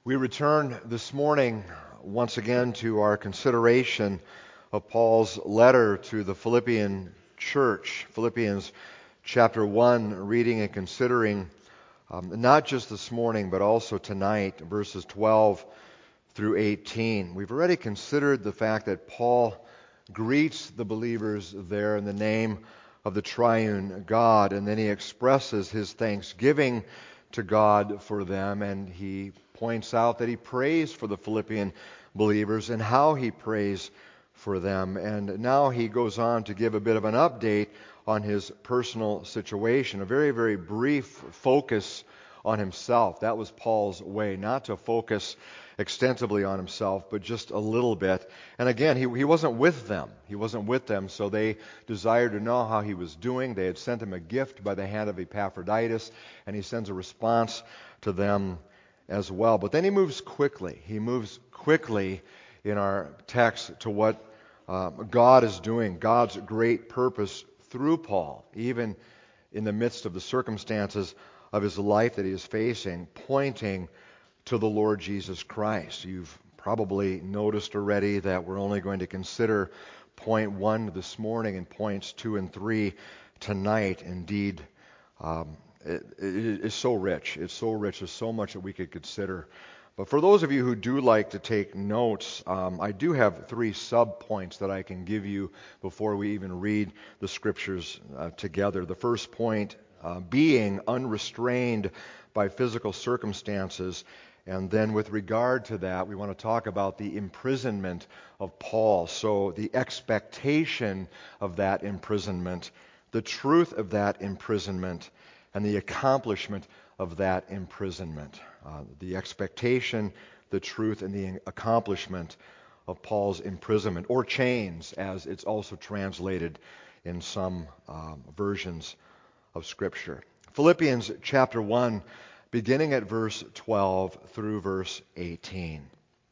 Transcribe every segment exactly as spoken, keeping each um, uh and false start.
We return this morning once again to our consideration of Paul's letter to the Philippian church. Philippians chapter one, reading and considering um, not just this morning but also tonight, verses twelve through eighteen. We've already considered the fact that Paul greets the believers there in the name of the triune God, and then he expresses his thanksgiving to God for them, and he points out that he prays for the Philippian believers and how he prays for them. And now he goes on to give a bit of an update on his personal situation, a very, very brief focus on himself. That was Paul's way, not to focus extensively on himself, but just a little bit. And again, he, he wasn't with them. He wasn't with them, so they desired to know how he was doing. They had sent him a gift by the hand of Epaphroditus, and he sends a response to them as well. But then he moves quickly. He moves quickly in our text to what uh, God is doing, God's great purpose through Paul, even in the midst of the circumstances of his life that he is facing, pointing to the Lord Jesus Christ. You've probably noticed already that we're only going to consider point one this morning and points two and three tonight. Indeed, um, it, it is so rich. It's so rich. There's so much that we could consider. But for those of you who do like to take notes, um, I do have three sub-points that I can give you before we even read the Scriptures uh, together. The first point, uh, being unrestrained by physical circumstances. And then with regard to that, we want to talk about the imprisonment of Paul. So the expectation of that imprisonment, the truth of that imprisonment, and the accomplishment of that imprisonment. Uh, the expectation, the truth, and the accomplishment of Paul's imprisonment, or chains, as it's also translated in some um, versions of Scripture. Philippians chapter one, beginning at verse twelve through verse eighteen.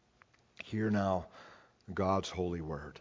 Hear now God's holy word.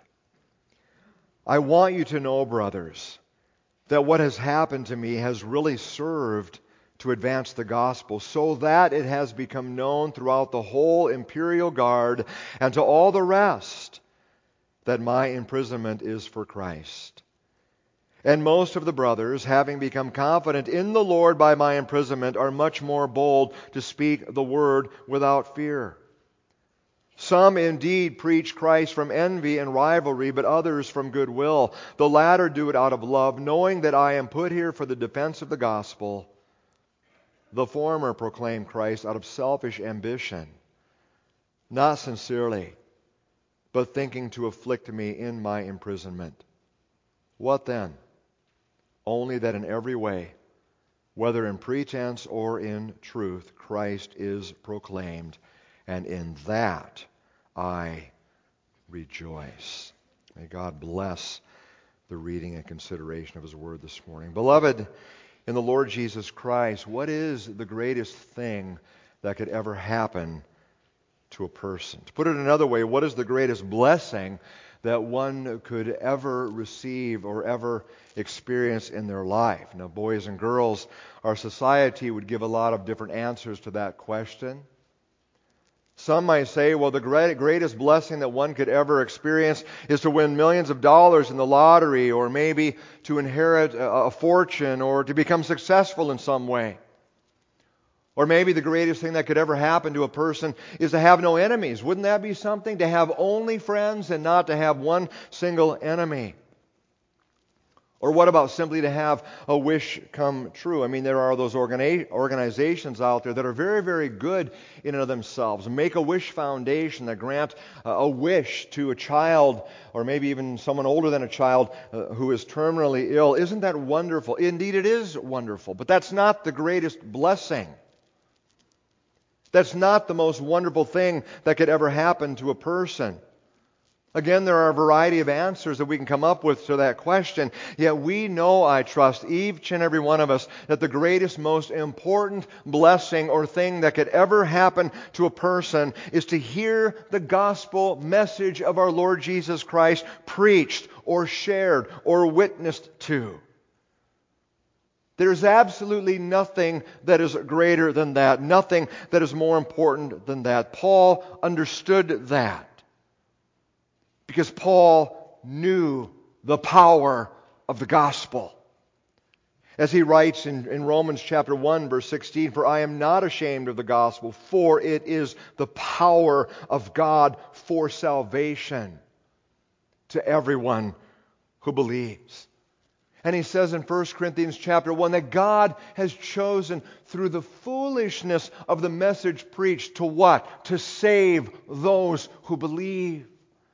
I want you to know, brothers, that what has happened to me has really served to advance the gospel, so that it has become known throughout the whole imperial guard and to all the rest that my imprisonment is for Christ. And most of the brothers, having become confident in the Lord by my imprisonment, are much more bold to speak the word without fear. Some indeed preach Christ from envy and rivalry, but others from goodwill. The latter do it out of love, knowing that I am put here for the defense of the gospel. The former proclaim Christ out of selfish ambition, not sincerely, but thinking to afflict me in my imprisonment. What then? Only that in every way, whether in pretense or in truth, Christ is proclaimed, and in that I rejoice. May God bless the reading and consideration of His Word this morning. Beloved, in the Lord Jesus Christ, what is the greatest thing that could ever happen to a person? To put it another way, what is the greatest blessing that one could ever receive or ever experience in their life? Now, boys and girls, our society would give a lot of different answers to that question. Some might say, well, the great, greatest blessing that one could ever experience is to win millions of dollars in the lottery, or maybe to inherit a, a fortune, or to become successful in some way. Or maybe the greatest thing that could ever happen to a person is to have no enemies. Wouldn't that be something? To have only friends and not to have one single enemy. Or what about simply to have a wish come true? I mean, there are those organi- organizations out there that are very, very good in and of themselves. Make-A-Wish Foundation that grant uh, a wish to a child, or maybe even someone older than a child uh, who is terminally ill. Isn't that wonderful? Indeed, it is wonderful. But that's not the greatest blessing. That's not the most wonderful thing that could ever happen to a person. Again, there are a variety of answers that we can come up with to that question. Yet we know, I trust, each and every one of us, that the greatest, most important blessing or thing that could ever happen to a person is to hear the gospel message of our Lord Jesus Christ preached or shared or witnessed to. There's absolutely nothing that is greater than that, nothing that is more important than that. Paul understood that because Paul knew the power of the gospel. As he writes in, in Romans chapter one, verse sixteen, "For I am not ashamed of the gospel, for it is the power of God for salvation to everyone who believes." And he says in First Corinthians chapter one that God has chosen through the foolishness of the message preached to what? To save those who believe.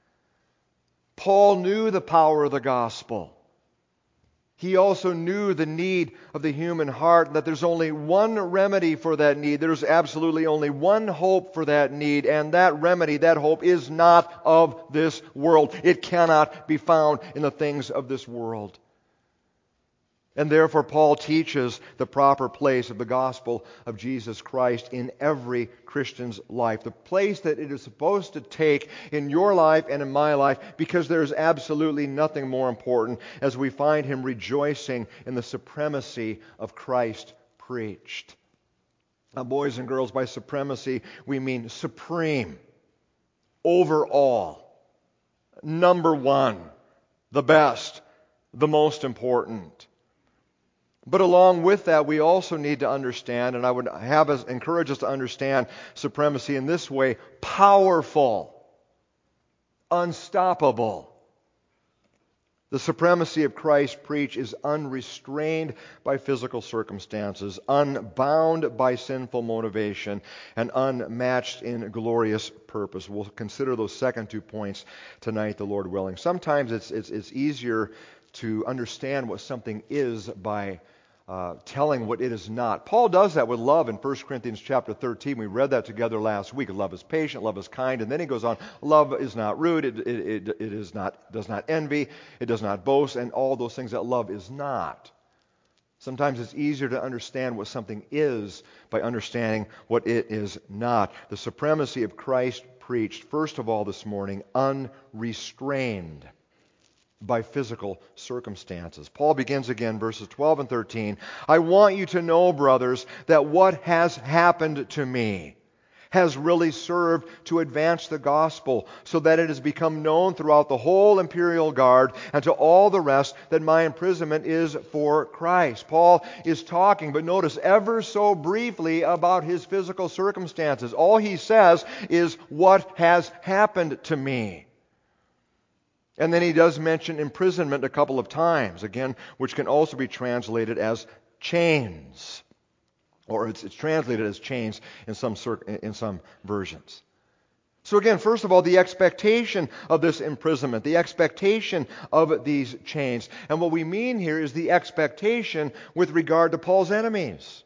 Paul knew the power of the gospel. He also knew the need of the human heart, that there's only one remedy for that need. There's absolutely only one hope for that need, and that remedy, that hope, is not of this world. It cannot be found in the things of this world. And therefore, Paul teaches the proper place of the gospel of Jesus Christ in every Christian's life. The place that it is supposed to take in your life and in my life, because there is absolutely nothing more important, as we find him rejoicing in the supremacy of Christ preached. Now, boys and girls, by supremacy, we mean supreme, over all, number one, the best, the most important. But along with that, we also need to understand, and I would have us encourage us to understand supremacy in this way: powerful, unstoppable. The supremacy of Christ preached is unrestrained by physical circumstances, unbound by sinful motivation, and unmatched in glorious purpose. We'll consider those second two points tonight, the Lord willing. Sometimes it's it's, it's easier to understand what something is by uh, telling what it is not. Paul does that with love in First Corinthians chapter thirteen. We read that together last week. Love is patient, love is kind, and then he goes on, love is not rude, it, it, it, it is not, does not envy, it does not boast, and all those things that love is not. Sometimes it's easier to understand what something is by understanding what it is not. The supremacy of Christ preached, first of all this morning, unrestrained by physical circumstances. Paul begins again, verses twelve and thirteen. "I want you to know, brothers, that what has happened to me has really served to advance the gospel, so that it has become known throughout the whole imperial guard and to all the rest that my imprisonment is for Christ." Paul is talking, but notice, ever so briefly about his physical circumstances. All he says is, "what has happened to me." And then he does mention imprisonment a couple of times, again, which can also be translated as chains. Or it's, it's translated as chains in some, in some versions. So again, first of all, the expectation of this imprisonment, the expectation of these chains. And what we mean here is the expectation with regard to Paul's enemies.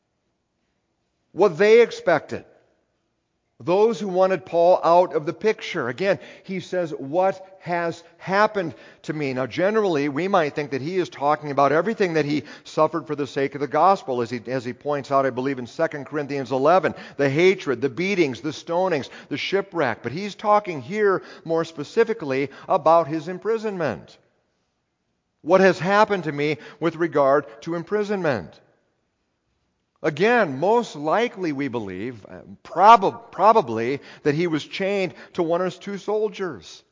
What they expected. Those who wanted Paul out of the picture. Again, he says, "what has happened to me?" Now, generally, we might think that he is talking about everything that he suffered for the sake of the gospel, as he, as he points out, I believe, in Second Corinthians eleven, the hatred, the beatings, the stonings, the shipwreck. But he's talking here more specifically about his imprisonment. What has happened to me with regard to imprisonment? Again, most likely we believe, prob- probably, that he was chained to one or two soldiers.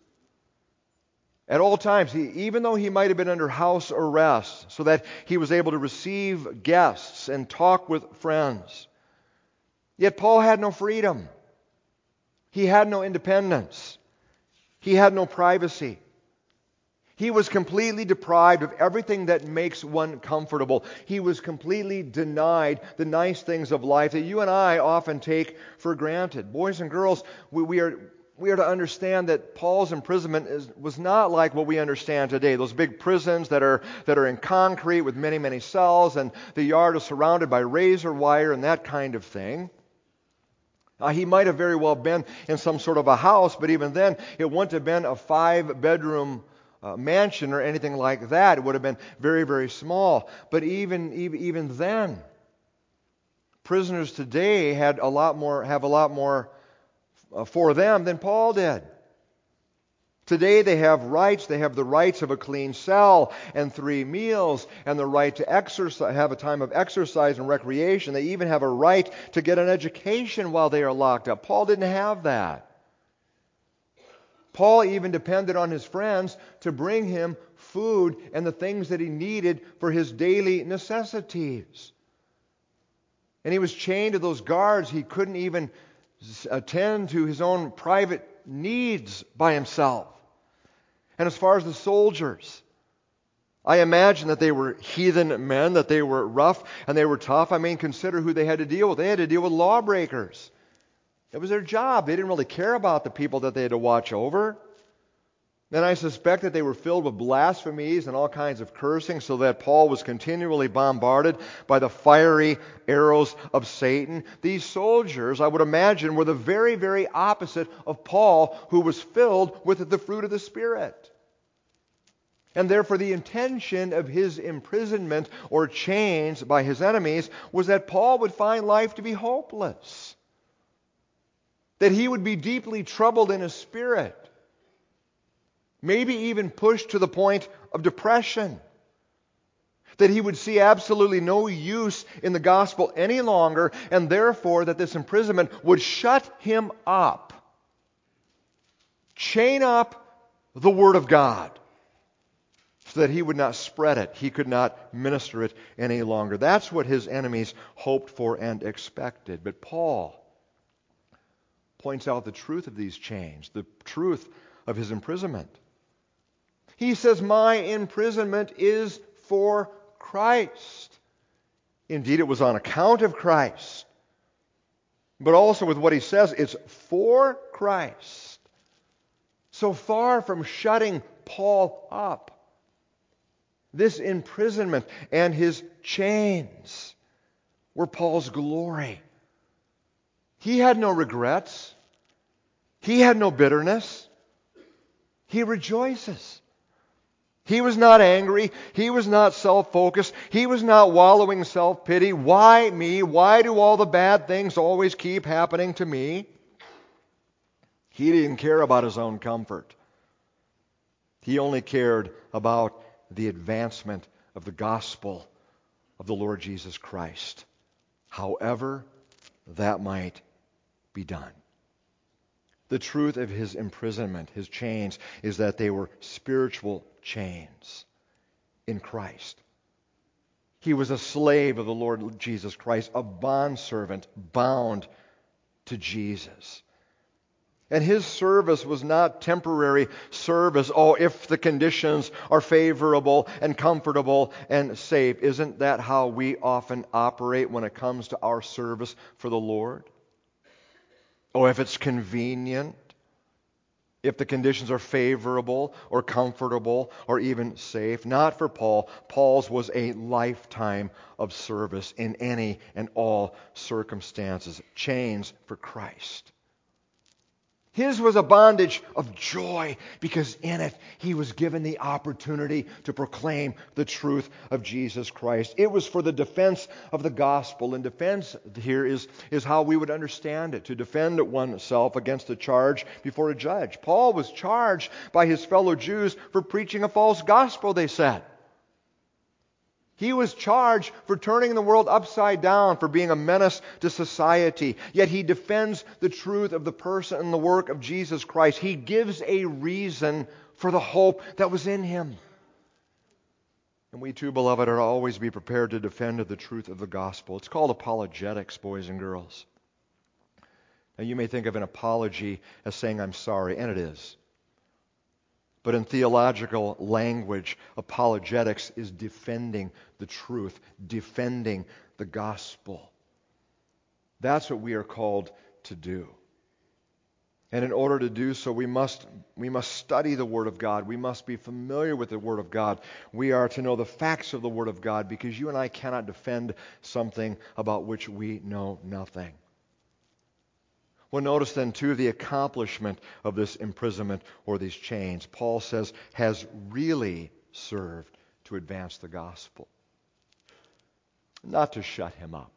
At all times, he, even though he might have been under house arrest, so that he was able to receive guests and talk with friends. Yet Paul had no freedom. He had no independence. He had no privacy. He was completely deprived of everything that makes one comfortable. He was completely denied the nice things of life that you and I often take for granted. Boys and girls, we, we are we are to understand that Paul's imprisonment is, was not like what we understand today. Those big prisons that are that are in concrete with many, many cells, and the yard is surrounded by razor wire and that kind of thing. Uh, he might have very well been in some sort of a house, but even then, it wouldn't have been a five-bedroom Uh, mansion or anything like that. It would have been very, very small. But even, even even then, prisoners today had a lot more, have a lot more uh, for them than Paul did. Today they have rights. They have the rights of a clean cell and three meals and the right to exercise, have a time of exercise and recreation. They even have a right to get an education while they are locked up. Paul didn't have that. Paul even depended on his friends to bring him food and the things that he needed for his daily necessities. And he was chained to those guards. He couldn't even attend to his own private needs by himself. And as far as the soldiers, I imagine that they were heathen men, that they were rough and they were tough. I mean, consider who they had to deal with. They had to deal with lawbreakers. It was their job. They didn't really care about the people that they had to watch over. And I suspect that they were filled with blasphemies and all kinds of cursing, so that Paul was continually bombarded by the fiery arrows of Satan. These soldiers, I would imagine, were the very, very opposite of Paul, who was filled with the fruit of the Spirit. And therefore the intention of his imprisonment or chains by his enemies was that Paul would find life to be hopeless. That he would be deeply troubled in his spirit. Maybe even pushed to the point of depression. That he would see absolutely no use in the gospel any longer, and therefore that this imprisonment would shut him up. Chain up the Word of God. So that he would not spread it. He could not minister it any longer. That's what his enemies hoped for and expected. But Paul points out the truth of these chains, the truth of his imprisonment. He says, my imprisonment is for Christ. Indeed, it was on account of Christ. But also with what he says, it's for Christ. So far from shutting Paul up, this imprisonment and his chains were Paul's glory. He had no regrets. He had no bitterness. He rejoices. He was not angry. He was not self-focused. He was not wallowing in self-pity. Why me? Why do all the bad things always keep happening to me? He didn't care about his own comfort. He only cared about the advancement of the gospel of the Lord Jesus Christ, however that might be done. The truth of his imprisonment, his chains, is that they were spiritual chains in Christ. He was a slave of the Lord Jesus Christ, a bondservant bound to Jesus. And his service was not temporary service. Oh, if the conditions are favorable and comfortable and safe. Isn't that how we often operate when it comes to our service for the Lord? Oh, if it's convenient, if the conditions are favorable or comfortable or even safe. Not for Paul. Paul's was a lifetime of service in any and all circumstances. Chains for Christ. His was a bondage of joy because in it he was given the opportunity to proclaim the truth of Jesus Christ. It was for the defense of the gospel. And defense here is, is how we would understand it, to defend oneself against a charge before a judge. Paul was charged by his fellow Jews for preaching a false gospel, they said. He was charged for turning the world upside down, for being a menace to society. Yet he defends the truth of the person and the work of Jesus Christ. He gives a reason for the hope that was in him. And we too, beloved, are to always be prepared to defend the truth of the gospel. It's called apologetics, boys and girls. Now you may think of an apology as saying, I'm sorry, and it is. But in theological language, apologetics is defending the truth, defending the gospel. That's what we are called to do. And in order to do so, we must, we must study the Word of God. We must be familiar with the Word of God. We are to know the facts of the Word of God, because you and I cannot defend something about which we know nothing. Well, notice then, too, the accomplishment of this imprisonment or these chains, Paul says, has really served to advance the gospel. Not to shut him up.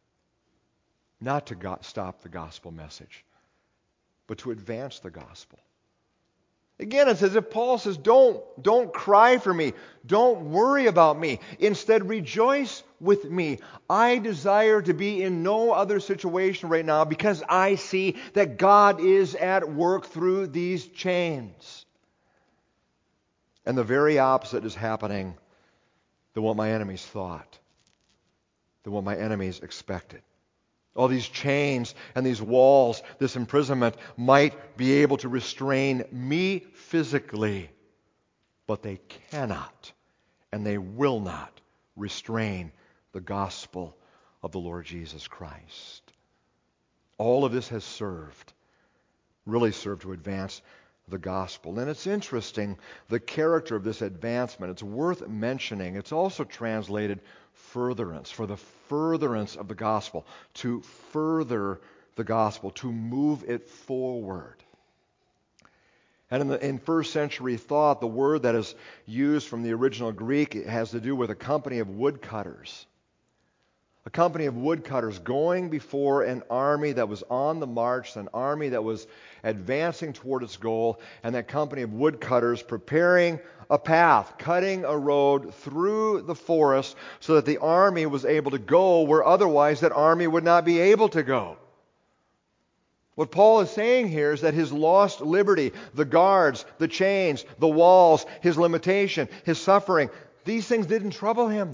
Not to go- stop the gospel message, but to advance the gospel. Again, it's as if Paul says, don't, don't cry for me. Don't worry about me. Instead, rejoice with me. I desire to be in no other situation right now because I see that God is at work through these chains. And the very opposite is happening than what my enemies thought, than what my enemies expected. All these chains and these walls, this imprisonment might be able to restrain me physically, but they cannot and they will not restrain the gospel of the Lord Jesus Christ. All of this has served, really served to advance the gospel. And it's interesting, the character of this advancement. It's worth mentioning. It's also translated furtherance, for the furtherance of the gospel, to further the gospel, to move it forward. And in, the, in first century thought, the word that is used from the original Greek, it has to do with a company of woodcutters. A company of woodcutters going before an army that was on the march, an army that was advancing toward its goal, and that company of woodcutters preparing a path, cutting a road through the forest so that the army was able to go where otherwise that army would not be able to go. What Paul is saying here is that his lost liberty, the guards, the chains, the walls, his limitation, his suffering, these things didn't trouble him.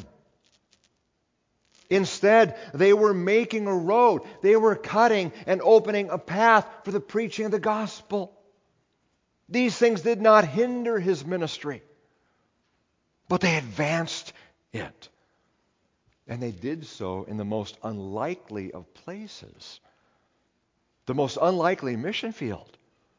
Instead, they were making a road. They were cutting and opening a path for the preaching of the gospel. These things did not hinder his ministry, but they advanced it. And they did so in the most unlikely of places, the most unlikely mission field,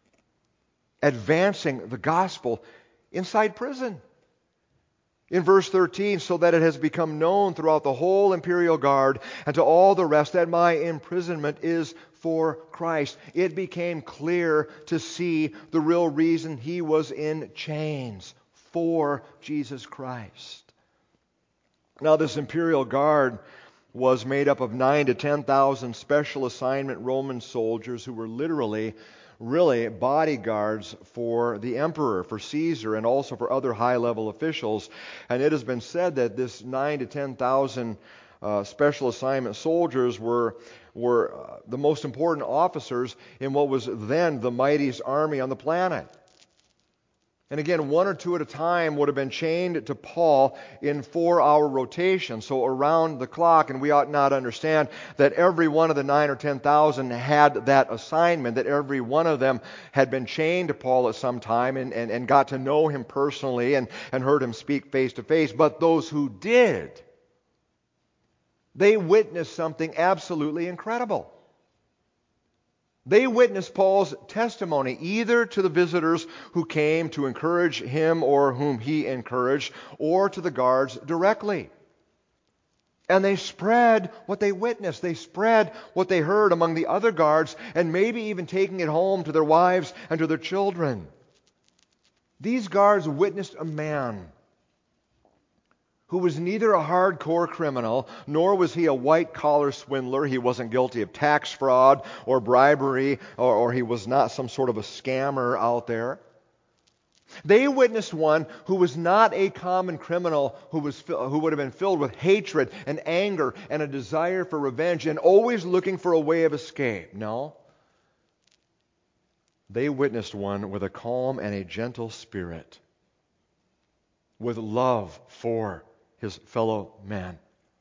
advancing the gospel inside prison. In verse thirteen, so that it has become known throughout the whole imperial guard and to all the rest that my imprisonment is for Christ. It became clear to see the real reason he was in chains, for Jesus Christ. Now, this imperial guard was made up of nine to ten thousand special assignment Roman soldiers who were literally really bodyguards for the emperor, for Caesar, and also for other high-level officials. And it has been said that this nine to ten thousand uh, special assignment soldiers were were uh, the most important officers in what was then the mightiest army on the planet. And again, one or two at a time would have been chained to Paul in four-hour rotation, so around the clock. And we ought not understand that every one of the nine or ten thousand had that assignment, that every one of them had been chained to Paul at some time and, and, and got to know him personally and, and heard him speak face to face. But those who did, they witnessed something absolutely incredible. They witnessed Paul's testimony either to the visitors who came to encourage him or whom he encouraged, or to the guards directly. And they spread what they witnessed. They spread what they heard among the other guards, and maybe even taking it home to their wives and to their children. These guards witnessed a man who was neither a hardcore criminal, nor was he a white-collar swindler. He wasn't guilty of tax fraud or bribery, or, or he was not some sort of a scammer out there. They witnessed one who was not a common criminal, who was who would have been filled with hatred and anger and a desire for revenge and always looking for a way of escape. No. They witnessed one with a calm and a gentle spirit, with love for his fellow man,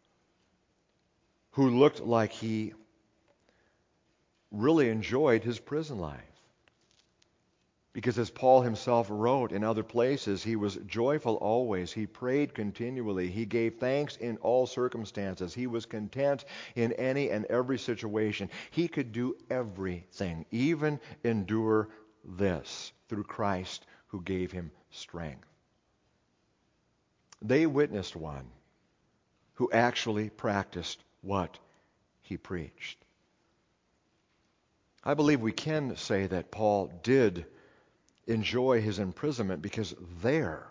who looked like he really enjoyed his prison life. Because as Paul himself wrote in other places, he was joyful always. He prayed continually. He gave thanks in all circumstances. He was content in any and every situation. He could do everything, even endure this, through Christ who gave him strength. They witnessed one who actually practiced what he preached. I believe we can say that Paul did enjoy his imprisonment because there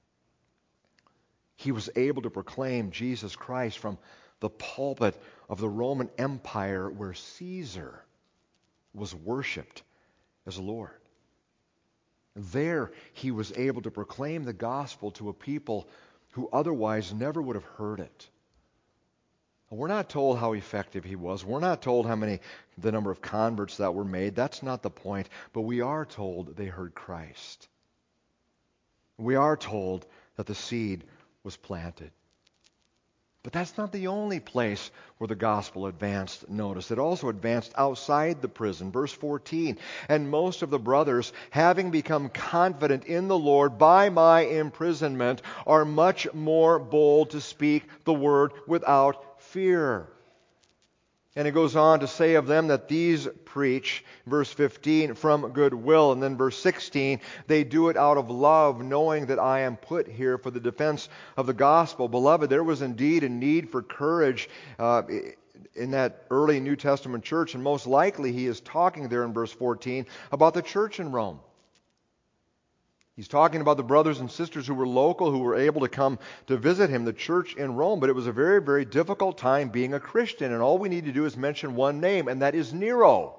he was able to proclaim Jesus Christ from the pulpit of the Roman Empire where Caesar was worshipped as Lord. There he was able to proclaim the gospel to a people who otherwise never would have heard it. We're not told how effective he was. We're not told how many, the number of converts that were made. That's not the point. But we are told they heard Christ. We are told that the seed was planted. But that's not the only place where the gospel advanced. Notice, it also advanced outside the prison. Verse fourteen, and most of the brothers, having become confident in the Lord by my imprisonment, are much more bold to speak the word without fear. And it goes on to say of them that these preach, verse fifteen, from goodwill. And then verse sixteen, they do it out of love, knowing that I am put here for the defense of the gospel. Beloved, there was indeed a need for courage uh, in that early New Testament church. And most likely he is talking there in verse fourteen about the church in Rome. He's talking about the brothers and sisters who were local, who were able to come to visit him, the church in Rome. But it was a very, very difficult time being a Christian. And all we need to do is mention one name, and that is Nero.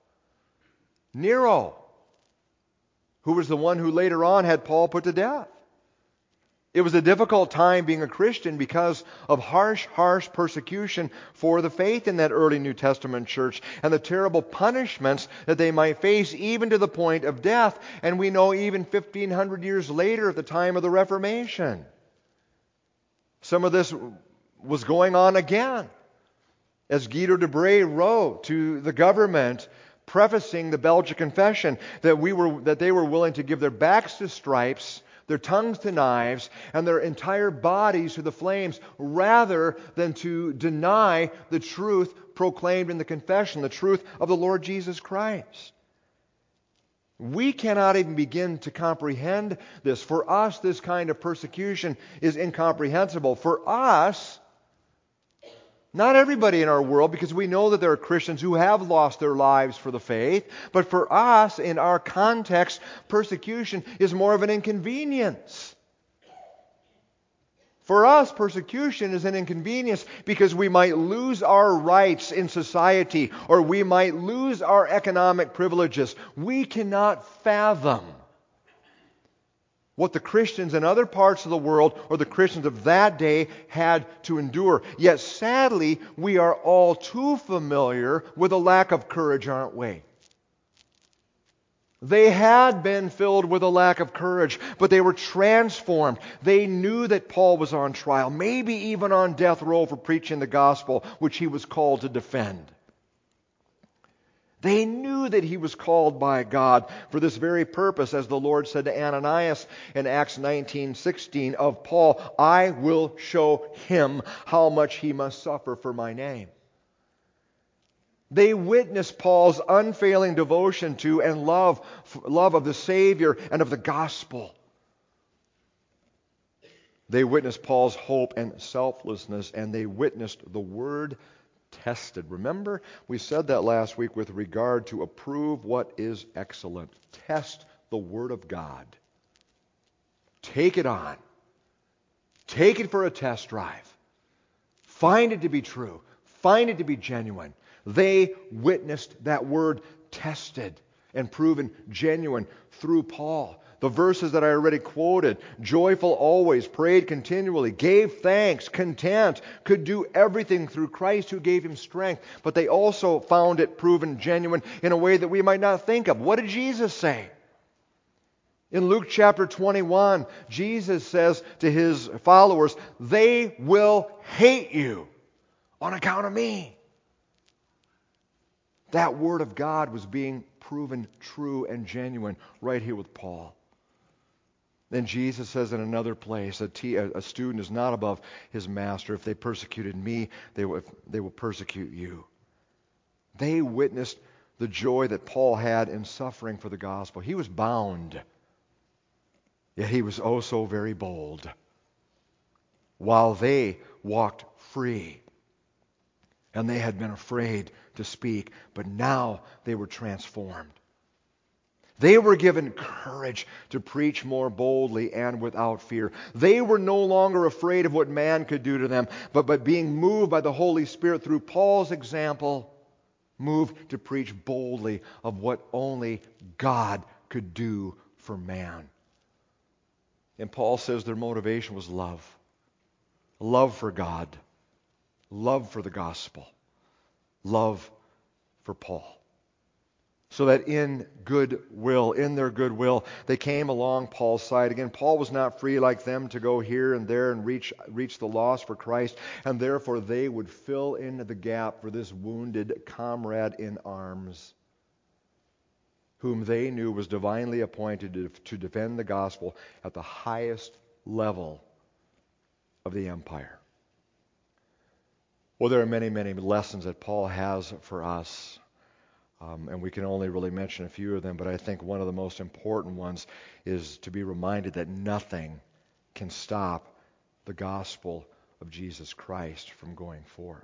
Nero, who was the one who later on had Paul put to death. It was a difficult time being a Christian because of harsh, harsh persecution for the faith in that early New Testament church and the terrible punishments that they might face, even to the point of death. And we know even fifteen hundred years later, at the time of the Reformation, some of this was going on again. As Guido de Brès wrote to the government, prefacing the Belgic Confession, that we were that they were willing to give their backs to stripes, their tongues to knives, and their entire bodies to the flames, rather than to deny the truth proclaimed in the confession, the truth of the Lord Jesus Christ. We cannot even begin to comprehend this. For us, this kind of persecution is incomprehensible. For us, not everybody in our world, because we know that there are Christians who have lost their lives for the faith, but for us, in our context, persecution is more of an inconvenience. For us, persecution is an inconvenience because we might lose our rights in society, or we might lose our economic privileges. We cannot fathom what the Christians in other parts of the world, or the Christians of that day, had to endure. Yet sadly, we are all too familiar with a lack of courage, aren't we? They had been filled with a lack of courage, but they were transformed. They knew that Paul was on trial, maybe even on death row for preaching the gospel, which he was called to defend. They knew that he was called by God for this very purpose, as the Lord said to Ananias in Acts nineteen sixteen of Paul, I will show him how much he must suffer for my name. They witnessed Paul's unfailing devotion to and love, love of the Savior and of the gospel. They witnessed Paul's hope and selflessness, and they witnessed the word tested. Remember, we said that last week with regard to approve what is excellent. Test the Word of God. Take it on. Take it for a test drive. Find it to be true. Find it to be genuine. They witnessed that Word tested and proven genuine through Paul. The verses that I already quoted, joyful always, prayed continually, gave thanks, content, could do everything through Christ who gave him strength. But they also found it proven genuine in a way that we might not think of. What did Jesus say? In Luke chapter twenty-one, Jesus says to his followers, they will hate you on account of me. That word of God was being proven true and genuine right here with Paul. Then Jesus says in another place, a, t- a student is not above his master. If they persecuted me, they will, they will persecute you. They witnessed the joy that Paul had in suffering for the gospel. He was bound, yet he was oh so very bold, while they walked free. And they had been afraid to speak, but now they were transformed. They were given courage to preach more boldly and without fear. They were no longer afraid of what man could do to them, but by being moved by the Holy Spirit through Paul's example, moved to preach boldly of what only God could do for man. And Paul says their motivation was love. Love for God. Love for the gospel. Love for Paul. So that in goodwill, in their goodwill, they came along Paul's side. Again, Paul was not free like them to go here and there and reach, reach the lost for Christ, and therefore they would fill in the gap for this wounded comrade in arms, whom they knew was divinely appointed to, to defend the gospel at the highest level of the empire. Well, there are many, many lessons that Paul has for us. Um, and we can only really mention a few of them, but I think one of the most important ones is to be reminded that nothing can stop the gospel of Jesus Christ from going forth.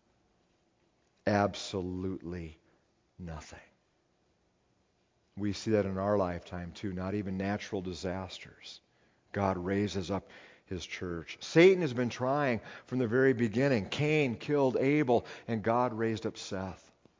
Absolutely nothing. We see that in our lifetime too, not even natural disasters. God raises up His church. Satan has been trying from the very beginning. Cain killed Abel, and God raised up Seth.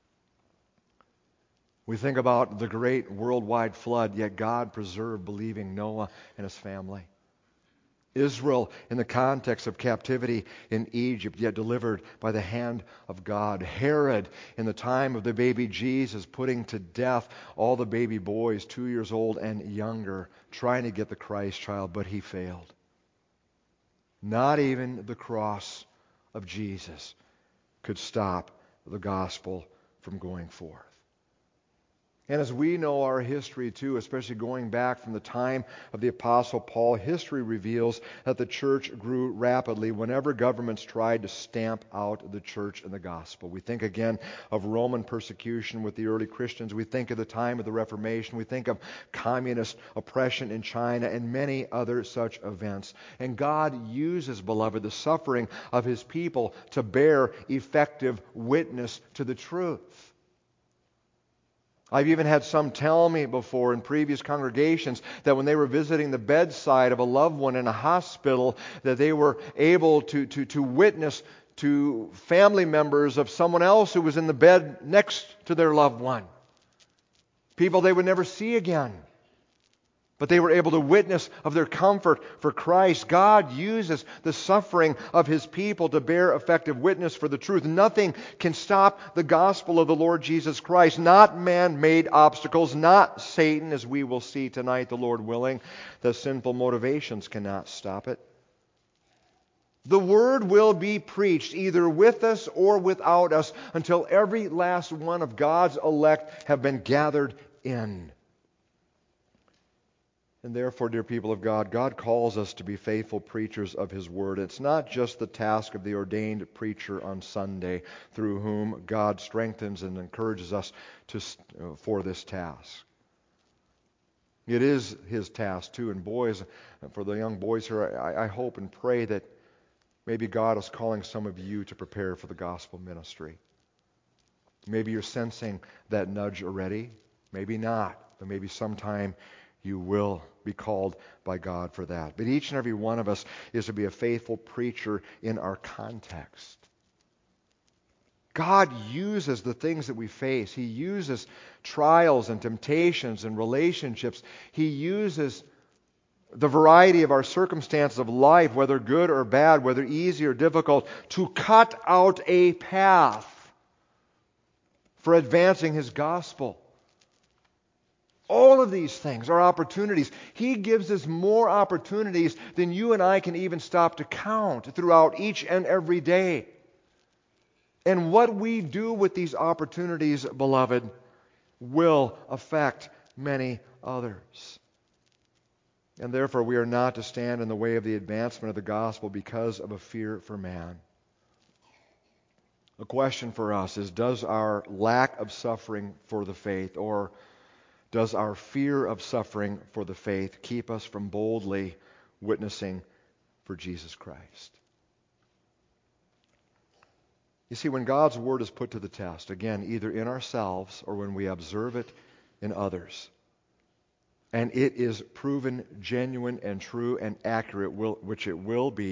We think about the great worldwide flood, yet God preserved believing Noah and his family. Israel in the context of captivity in Egypt, yet delivered by the hand of God. Herod in the time of the baby Jesus, putting to death all the baby boys two years old and younger, trying to get the Christ child, but he failed. Not even the cross of Jesus could stop the gospel from going forth. And as we know our history too, especially going back from the time of the Apostle Paul, history reveals that the church grew rapidly whenever governments tried to stamp out the church and the gospel. We think again of Roman persecution with the early Christians. We think of the time of the Reformation. We think of communist oppression in China and many other such events. And God uses, beloved, the suffering of His people to bear effective witness to the truth. I've even had some tell me before in previous congregations that when they were visiting the bedside of a loved one in a hospital, that they were able to, to, to witness to family members of someone else who was in the bed next to their loved one. People they would never see again. But they were able to witness of their comfort for Christ. God uses the suffering of His people to bear effective witness for the truth. Nothing can stop the gospel of the Lord Jesus Christ. Not man-made obstacles, not Satan, as we will see tonight, the Lord willing. The sinful motivations cannot stop it. The Word will be preached either with us or without us until every last one of God's elect have been gathered in. And therefore, dear people of God, God calls us to be faithful preachers of His Word. It's not just the task of the ordained preacher on Sunday, through whom God strengthens and encourages us to, for this task. It is His task too. And boys, for the young boys here, I, I hope and pray that maybe God is calling some of you to prepare for the gospel ministry. Maybe you're sensing that nudge already. Maybe not. But maybe sometime you will be called by God for that. But each and every one of us is to be a faithful preacher in our context. God uses the things that we face. He uses trials and temptations and relationships. He uses the variety of our circumstances of life, whether good or bad, whether easy or difficult, to cut out a path for advancing His gospel. All of these things are opportunities. He gives us more opportunities than you and I can even stop to count throughout each and every day. And what we do with these opportunities, beloved, will affect many others. And therefore, we are not to stand in the way of the advancement of the gospel because of a fear for man. The question for us is, does our lack of suffering for the faith, or does our fear of suffering for the faith keep us from boldly witnessing for Jesus Christ? You see, when God's Word is put to the test, again, either in ourselves or when we observe it in others, and it is proven genuine and true and accurate, which it will be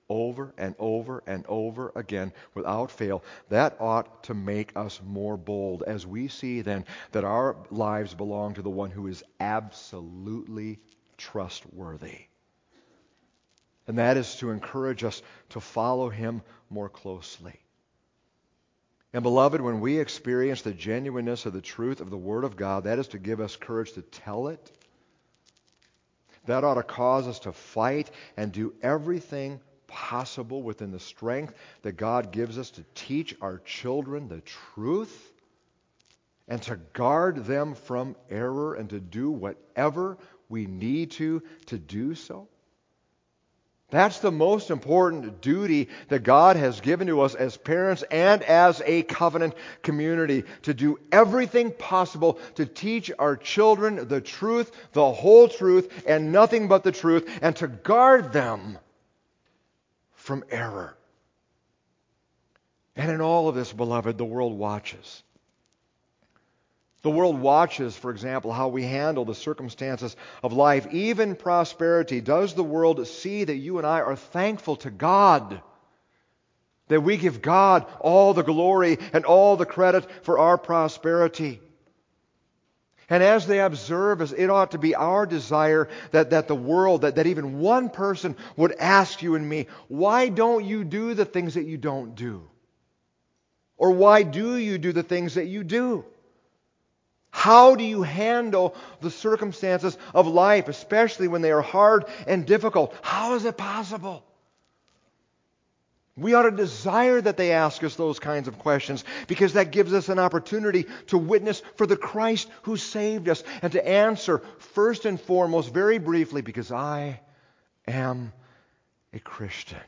over and over and over again without fail, that ought to make us more bold as we see then that our lives belong to the one who is absolutely trustworthy. And that is to encourage us to follow him more closely. And beloved, when we experience the genuineness of the truth of the Word of God, that is to give us courage to tell it. That ought to cause us to fight and do everything possible within the strength that God gives us to teach our children the truth and to guard them from error and to do whatever we need to to do so. That's the most important duty that God has given to us as parents and as a covenant community, to do everything possible to teach our children the truth, the whole truth, and nothing but the truth, and to guard them from error. And in all of this, beloved, the world watches. The world watches, for example, how we handle the circumstances of life, even prosperity. Does the world see that you and I are thankful to God? That we give God all the glory and all the credit for our prosperity? And as they observe us, it ought to be our desire that, that the world, that, that even one person would ask you and me, why don't you do the things that you don't do? Or why do you do the things that you do? How do you handle the circumstances of life, especially when they are hard and difficult? How is it possible? We ought to desire that they ask us those kinds of questions, because that gives us an opportunity to witness for the Christ who saved us and to answer first and foremost, very briefly, because I am a Christian.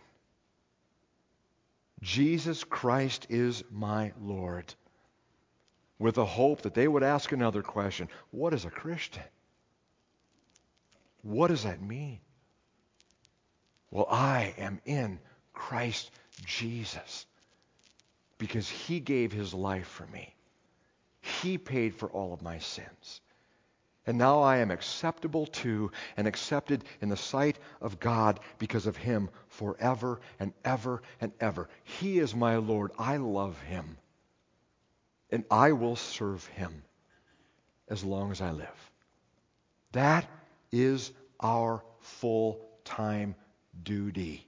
Jesus Christ is my Lord. With the hope that they would ask another question. What is a Christian? What does that mean? Well, I am in Christ Jesus because He gave His life for me. He paid for all of my sins. And now I am acceptable to and accepted in the sight of God because of Him forever and ever and ever. He is my Lord. I love Him. And I will serve Him as long as I live. That is our full-time duty.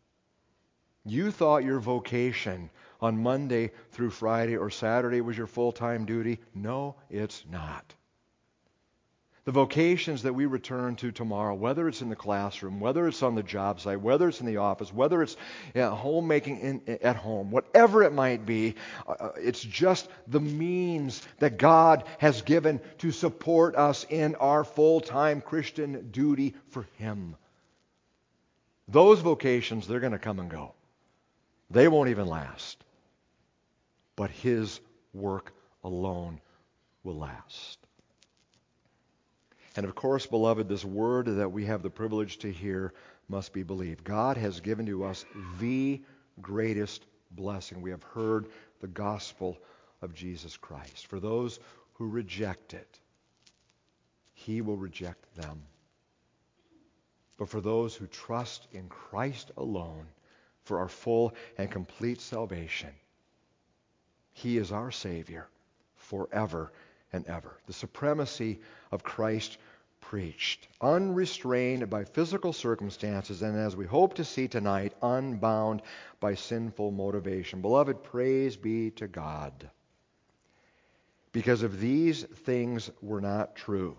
You thought your vocation on Monday through Friday or Saturday was your full-time duty. No, it's not. The vocations that we return to tomorrow, whether it's in the classroom, whether it's on the job site, whether it's in the office, whether it's you know, homemaking in, at home, whatever it might be, uh, it's just the means that God has given to support us in our full-time Christian duty for Him. Those vocations, they're going to come and go. They won't even last. But His work alone will last. And of course, beloved, this word that we have the privilege to hear must be believed. God has given to us the greatest blessing. We have heard the gospel of Jesus Christ. For those who reject it, He will reject them. But for those who trust in Christ alone for our full and complete salvation, He is our Savior forever and ever. The supremacy of Christ preached, unrestrained by physical circumstances, and as we hope to see tonight, unbound by sinful motivation. Beloved, praise be to God. Because if these things were not true,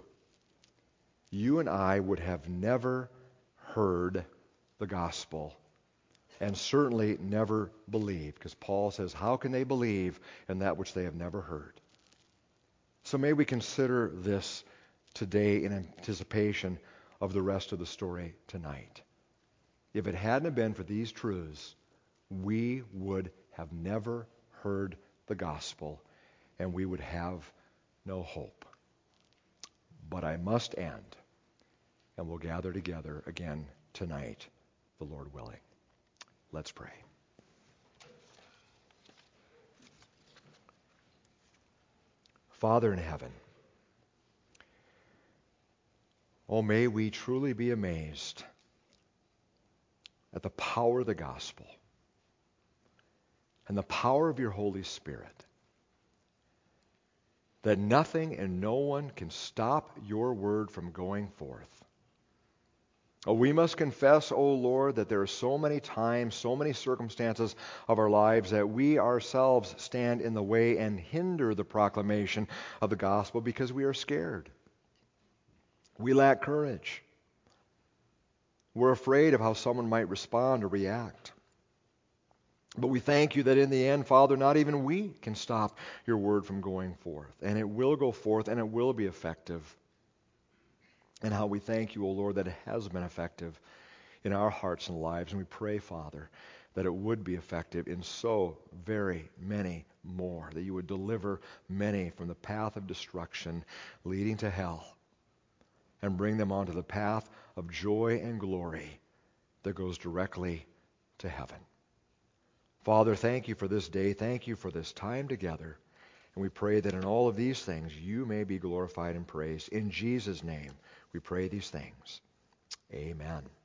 you and I would have never heard the gospel, and certainly never believed, because Paul says, how can they believe in that which they have never heard? So may we consider this today in anticipation of the rest of the story tonight. If it hadn't been for these truths, we would have never heard the gospel, and we would have no hope. But I must end, and we'll gather together again tonight, the Lord willing. Let's pray. Father in heaven, oh, may we truly be amazed at the power of the gospel and the power of your Holy Spirit, that nothing and no one can stop your word from going forth. Oh, we must confess, O Lord, that there are so many times, so many circumstances of our lives that we ourselves stand in the way and hinder the proclamation of the gospel because we are scared. We lack courage. We're afraid of how someone might respond or react. But we thank you that in the end, Father, not even we can stop your word from going forth. And it will go forth and it will be effective. And how we thank you, O Lord, that it has been effective in our hearts and lives. And we pray, Father, that it would be effective in so very many more, that you would deliver many from the path of destruction leading to hell and bring them onto the path of joy and glory that goes directly to heaven. Father, thank you for this day. Thank you for this time together. And we pray that in all of these things you may be glorified and praised. In Jesus' name we pray these things. Amen.